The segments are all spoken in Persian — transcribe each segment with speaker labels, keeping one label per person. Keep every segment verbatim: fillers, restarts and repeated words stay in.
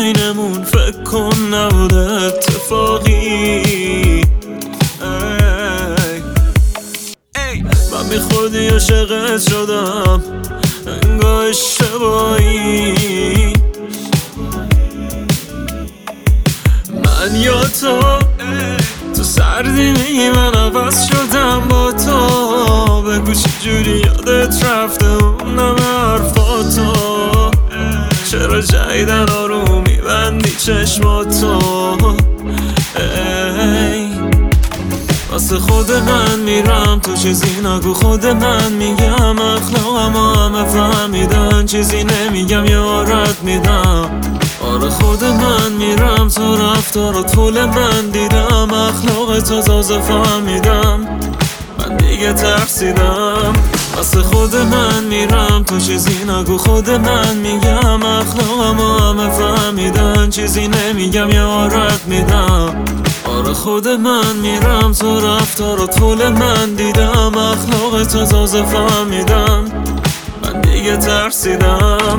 Speaker 1: بینمون فکر کن نبود اتفاقی. ای ای من بی خودی عاشقت شدم انگار اشتباهی. من یا تو تو سردی میگی من عوض شدم با تو. بگو چجوری یادت رفته اون همه حرفاتو. چرا جدیدن آروم میبندی چشماتو. ای واسه خود من میرم تو چیزی نگو. خود من میگم اخلاقم همه فهمیدن. چیزی نمیگم یارت میدم. آره خود من میرم تو رفتارات فول من دیدم. اخلاق تو تازه فهمیدم من دیگه ترسیدم. واسه خود من میرم تو چیزی نگو. خود من میگم اخلاقم همه فهمیدن. چیزی نمیگم یارت میدم. آره خود من میرم تو رفتارات فول من دیدم. اخلاق تو تازه فهمیدم من دیگه ترسیدم.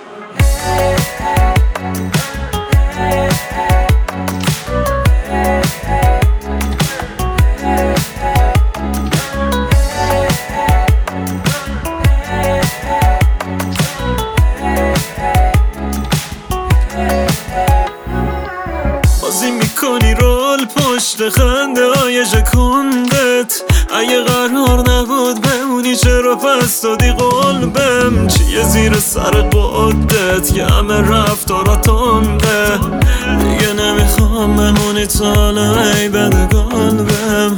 Speaker 1: بازی میکنی رول پشت خنده های جکندت. اگه قرار نبود بمونی چرا پس دادی قلبم. چیه زیر سر قدت که همه رفتارا تنده. دیگه نمیخوام بمونی تا ای بده قلبم.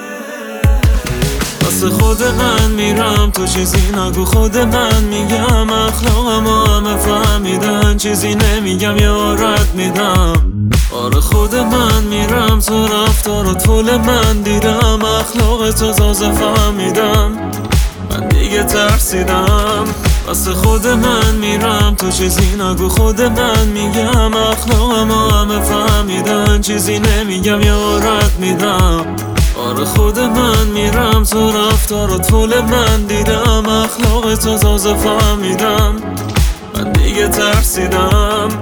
Speaker 1: واسه خود من میرم تو چیزی نگو. خود من میگم اخلاقم همه فهمیدن. چیزی نمیگم یارت میدم. آره خود من میرم تو رفتارات فول من دیدم. اخلاق تو تازه فهمیدم من دیگه ترسیدم. واسه خود من میرم تو چیزی نگو. خود من میگم اخلاقم همه فهمیدن. چیزی نمیگم یارت میدم. آره خود من میرم تو رفتارات فول من دیدم. اخلاق تو تازه فهمیدم من دیگه ترسیدم.